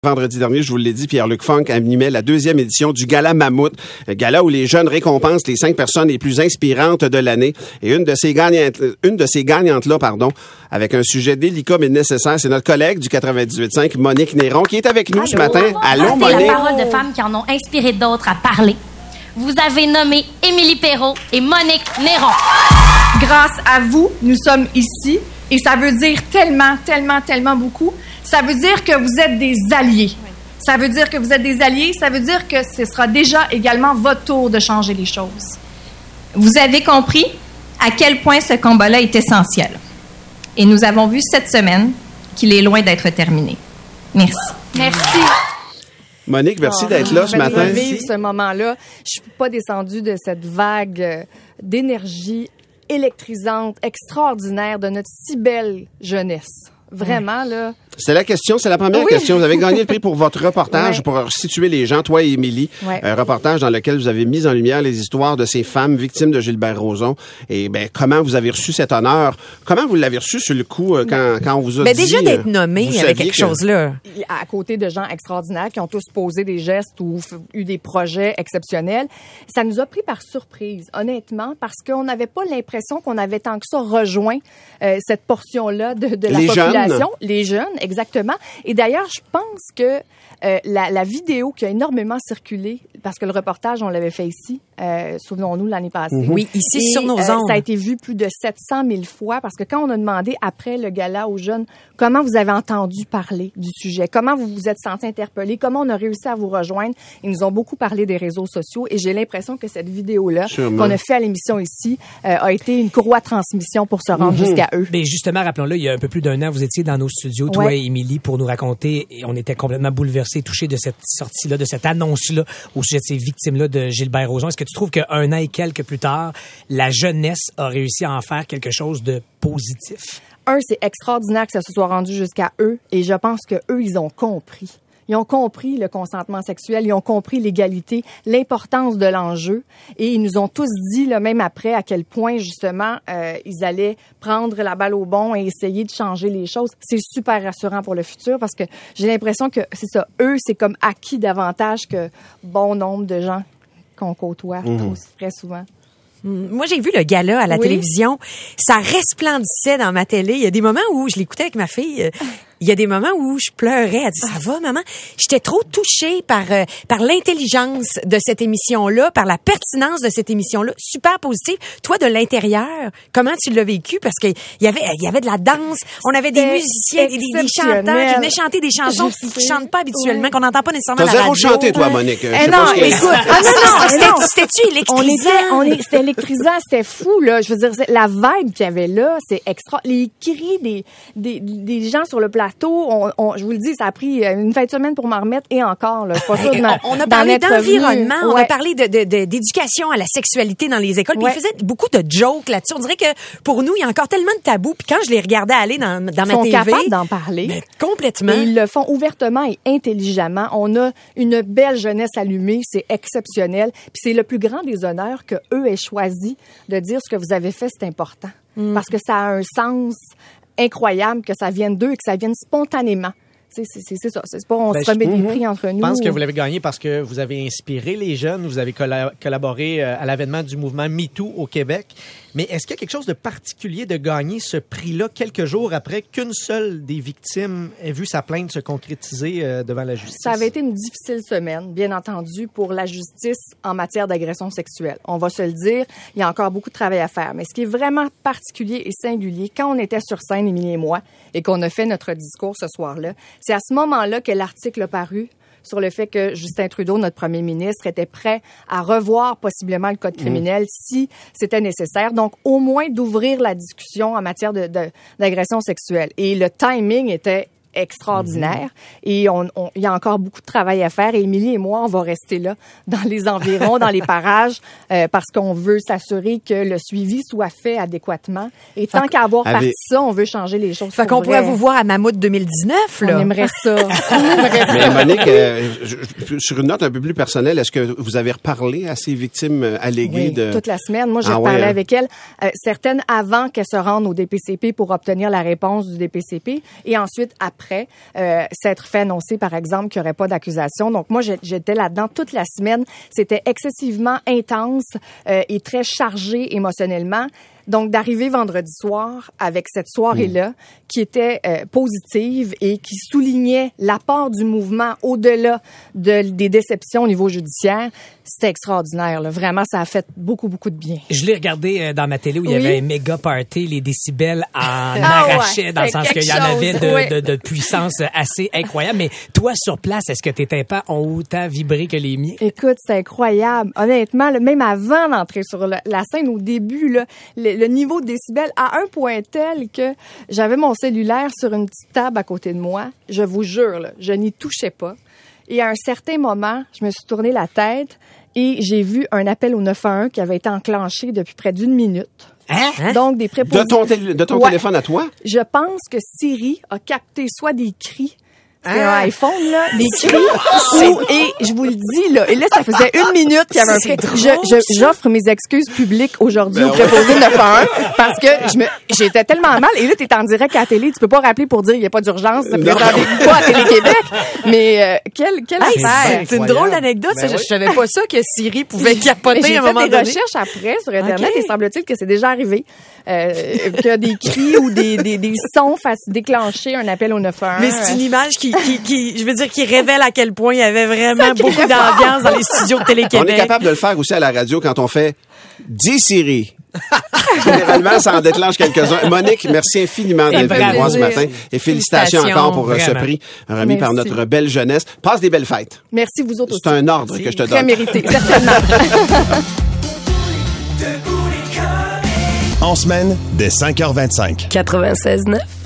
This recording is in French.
Vendredi dernier, je vous l'ai dit, Pierre-Luc Funk animait la 2e édition du Gala Mammouth, un gala où les jeunes récompensent les 5 personnes les plus inspirantes de l'année. Et une de ces gagnantes-là, avec un sujet délicat mais nécessaire, c'est notre collègue du 98.5, Monique Néron, qui est avec nous ce matin. Allô, Monique? La parole de femmes qui en ont inspiré d'autres à parler. Vous avez nommé Émilie Perrault et Monique Néron. Grâce à vous, nous sommes ici et ça veut dire tellement beaucoup. Ça veut dire que vous êtes des alliés. Ça veut dire que vous êtes des alliés. Ça veut dire que ce sera déjà également votre tour de changer les choses. Vous avez compris à quel point ce combat-là est essentiel. Et nous avons vu cette semaine qu'il est loin d'être terminé. Merci. Merci. Monique, merci d'être là ce matin. Je vais vivre ce moment-là. Je suis pas descendue de cette vague d'énergie électrisante, extraordinaire de notre si belle jeunesse. Vraiment, là. C'est la question, c'est la première question. Vous avez gagné le prix pour votre reportage pour situer les gens, toi et Émilie. Un reportage dans lequel vous avez mis en lumière les histoires de ces femmes victimes de Gilbert Rozon. Et comment vous avez reçu cet honneur? Comment vous l'avez reçu sur le coup quand on vous a dit... déjà d'être nommé avec quelque chose-là. À côté de gens extraordinaires qui ont tous posé des gestes ou eu des projets exceptionnels, ça nous a pris par surprise, honnêtement, parce qu'on n'avait pas l'impression qu'on avait tant que ça rejoint cette portion-là de la population. Les jeunes, exactement. Et d'ailleurs, je pense que la vidéo qui a énormément circulé, parce que le reportage, on l'avait fait ici, souvenons-nous, l'année passée. Oui, ici, sur nos ondes. Ça a été vu plus de 700 000 fois, parce que quand on a demandé après le gala aux jeunes, comment vous avez entendu parler du sujet, comment vous vous êtes sentis interpellés, comment on a réussi à vous rejoindre, ils nous ont beaucoup parlé des réseaux sociaux, et j'ai l'impression que cette vidéo-là, qu'on a fait à l'émission ici, a été une courroie de transmission pour se rendre jusqu'à eux. Mais justement, rappelons-le, il y a un peu plus d'1 an, vous étiez dans nos studios, toi et Émilie, pour nous raconter, et on était complètement bouleversés, touchés de cette sortie-là, de cette annonce-là au sujet de ces victimes-là de Gilbert Rozon. Est-ce que tu trouves qu'un an et quelques plus tard, la jeunesse a réussi à en faire quelque chose de positif? C'est extraordinaire que ça se soit rendu jusqu'à eux, et je pense que eux, ils ont compris. Ils ont compris le consentement sexuel, ils ont compris l'égalité, l'importance de l'enjeu, et ils nous ont tous dit, là, même après, à quel point, justement, ils allaient prendre la balle au bond et essayer de changer les choses. C'est super rassurant pour le futur, parce que j'ai l'impression que, c'est ça, eux, c'est comme acquis davantage que bon nombre de gens qu'on côtoie très souvent. Moi, j'ai vu le gala à la télévision. Ça resplendissait dans ma télé. Il y a des moments où je l'écoutais avec ma fille. Il y a des moments où je pleurais. Elle dit, ça va, maman? J'étais trop touchée par l'intelligence de cette émission-là, par la pertinence de cette émission-là. Super positive. Toi, de l'intérieur, comment tu l'as vécu? Parce qu'il y avait de la danse. On avait des musiciens, des chanteurs qui venaient chanter des chansons qu'ils chantent pas habituellement, qu'on n'entend pas nécessairement à la radio. T'as zéro chanté, toi, Monique. Non, écoute. C'était-tu électrisant? C'était électrisant, c'était fou, là. Je veux dire, la vibe qu'il y avait là, c'est extra. Les cris des gens sur le plateau, je vous le dis, ça a pris une fin de semaine pour m'en remettre, et encore, là. Pas sûr on a parlé d'environnement, on a parlé d'éducation à la sexualité dans les écoles, puis ils faisaient beaucoup de jokes là-dessus. On dirait que pour nous, il y a encore tellement de tabous, puis quand je les regardais aller dans ma TV... Ils sont capables d'en parler. Mais complètement. Et ils le font ouvertement et intelligemment. On a une belle jeunesse allumée, c'est exceptionnel, puis c'est le plus grand des honneurs que eux aient choisi de dire ce que vous avez fait, c'est important. Parce que ça a un sens incroyable que ça vienne d'eux et que ça vienne spontanément. C'est ça. C'est pas on se remet des prix entre nous. Je pense que vous l'avez gagné parce que vous avez inspiré les jeunes, vous avez collaboré à l'avènement du mouvement MeToo au Québec. Mais est-ce qu'il y a quelque chose de particulier de gagner ce prix-là quelques jours après qu'une seule des victimes ait vu sa plainte se concrétiser devant la justice? Ça avait été une difficile semaine, bien entendu, pour la justice en matière d'agression sexuelle. On va se le dire, il y a encore beaucoup de travail à faire. Mais ce qui est vraiment particulier et singulier, quand on était sur scène, Émilie et moi, et qu'on a fait notre discours ce soir-là, c'est à ce moment-là que l'article a paru sur le fait que Justin Trudeau, notre premier ministre, était prêt à revoir possiblement le code criminel si c'était nécessaire. Donc, au moins d'ouvrir la discussion en matière d'agression sexuelle. Et le timing était extraordinaire. Et il y a encore beaucoup de travail à faire. Et Émilie et moi, on va rester là, dans les environs, dans les parages, parce qu'on veut s'assurer que le suivi soit fait adéquatement. Et tant qu'à avoir parti ça, on veut changer les choses. Fait qu'on pourrait vous voir à Mammouth 2019, là. On aimerait ça. Mais Monique, sur une note un peu plus personnelle, est-ce que vous avez reparlé à ces victimes alléguées de... toute la semaine. Moi, j'ai reparlé avec elles. Certaines avant qu'elles se rendent au DPCP pour obtenir la réponse du DPCP. Et ensuite, après après s'être fait annoncer, par exemple, qu'il n'y aurait pas d'accusation. Donc, moi, j'étais là-dedans toute la semaine. C'était excessivement intense et très chargé émotionnellement. Donc, d'arriver vendredi soir avec cette soirée-là qui était positive et qui soulignait l'apport du mouvement au-delà des déceptions au niveau judiciaire, c'était extraordinaire. Là. Vraiment, ça a fait beaucoup, beaucoup de bien. Je l'ai regardé dans ma télé où il y avait un méga party, les décibels en arrachaient, dans le sens qu'il y en avait de puissance assez incroyable. Mais toi, sur place, est-ce que tes tympans ont autant vibré que les miens? Écoute, c'était incroyable. Honnêtement, là, même avant d'entrer sur la scène, au début, là, le niveau de décibels à un point tel que j'avais mon cellulaire sur une petite table à côté de moi. Je vous jure, là, je n'y touchais pas. Et à un certain moment, je me suis tourné la tête et j'ai vu un appel au 911 qui avait été enclenché depuis près d'1 minute. Hein? Donc, des prépositions. De ton téléphone à toi? Je pense que Siri a capté soit des cris. C'était un iPhone, là, des cris. Et je vous le dis, là, et là, ça faisait 1 minute qu'il y avait un cri. J'offre mes excuses publiques aujourd'hui au préposé 911 parce que j'étais tellement mal. Et là, t'es en direct à la télé, tu peux pas rappeler pour dire il n'y a pas d'urgence, présentez-vous pas à Télé-Québec. Mais quelle affaire! C'est une drôle d'anecdote. Je savais pas ça que Siri pouvait capoter à un moment donné. J'ai fait des recherches après sur Internet et semble-t-il que c'est déjà arrivé que des cris ou des sons fassent déclencher un appel au 911. Mais c'est une image qui je veux dire, qui révèle à quel point il y avait vraiment beaucoup d'ambiance dans les studios de Télé-Québec. On est capable de le faire aussi à la radio quand on fait « Dis Siri ». Généralement, ça en déclenche quelques-uns. Monique, merci infiniment d'être venue nous voir ce matin. Et félicitations encore pour ce prix remis par notre belle jeunesse. Passe des belles fêtes. Merci, vous autres aussi. C'est un ordre que je te donne. Très mérité, certainement. En semaine, dès 5h25. 96.9.